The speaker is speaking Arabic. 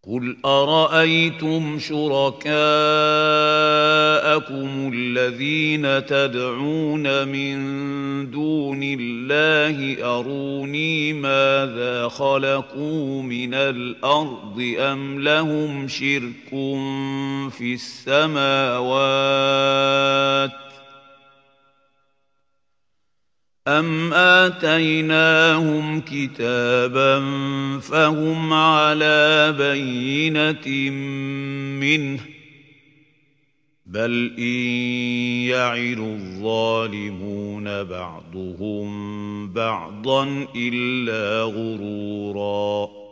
قُلْ أَرَأَيْتُمْ شُرَكَاءَكُمُ الَّذِينَ تَدْعُونَ مِن دُونِ اللَّهِ أَرُونِي مَاذَا خَلَقُوا مِنَ الْأَرْضِ أَمْ لَهُمْ شِرْكٌ فِي السَّمَاوَاتِ أَمْ آتَيْنَاهُمْ كِتَابًا فَهُمْ عَلَىٰ بَيِّنَةٍ مِّنْهُ ۚ بَلْ إِن يَعِدُ الظَّالِمُونَ بَعْضُهُم بَعْضًا إِلَّا غُرُورًا